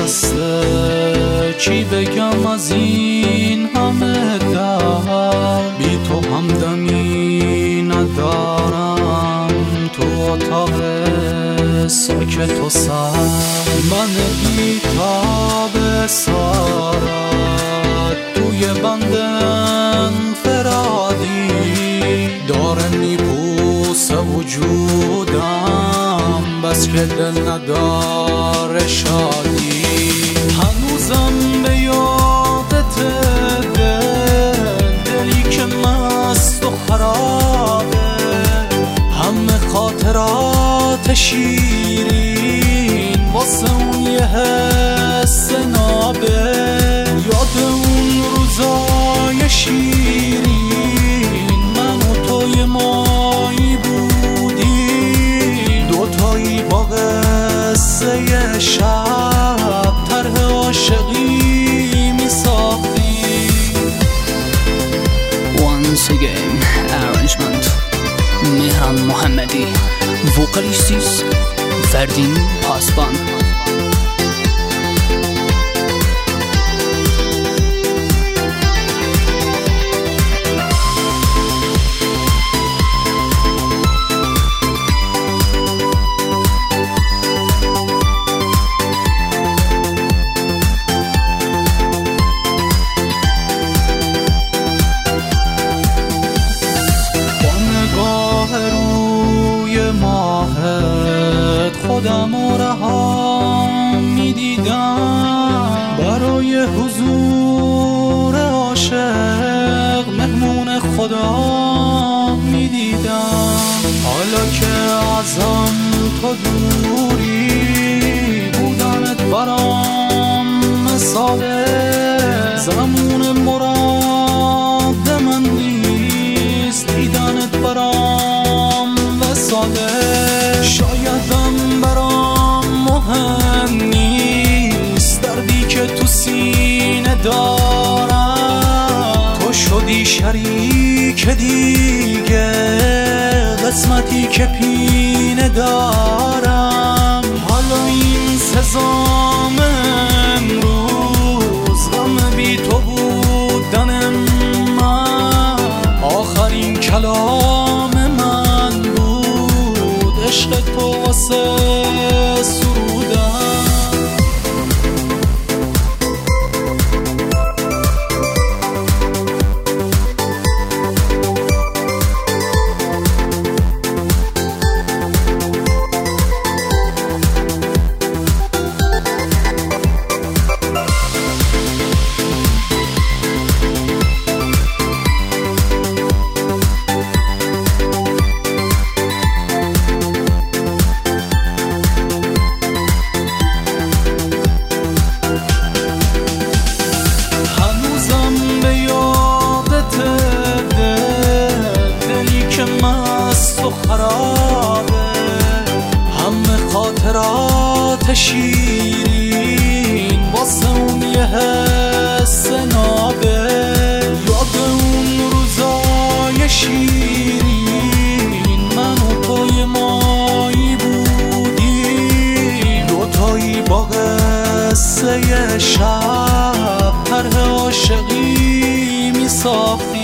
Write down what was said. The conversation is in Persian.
بسته، چی بگم از این همه درد؟ بی تو همدمی ندارم تو اتاق ساکت و سرد. من بی تاب سارت توی بندن فرادی داره میپوسه وجودم، بس که دل نداره شادی. هنوزم به یادت دلی که مست و خرابه، همه خاطرات شیرین واسه اون یه حس نابه. یاد اون روزای شیرین من و توی مایی بودیم، دوتایی با قصه شب طرح عاشقی می ساختیم. Once again arrangement مهران محمدی، وکالیستیس فردین پاسبان. خودم رها میدیدم برای حضور عاشق، مهمون خدا میدیدم. حالا که ازم تو دوری، بودنت برام مثاله، زمون مراد من نیست، دیدنت برام وساله. شایدم برام مهم نیست دردی که تو سینه دارم، تو شدی شریک دیگه قسمتی که پینه دارم. حالا این سزام امروز غم بی تو بودن من، آخرین کلام من بود عشق تو واسه سرودم. خرابه، همه خاطرات شیرین واسه اون یه حس نابه. یاد اون روزای شیرین من و توی مایی بودیم، دوتایی با قصه شب طرح عاشقی می ساختیم.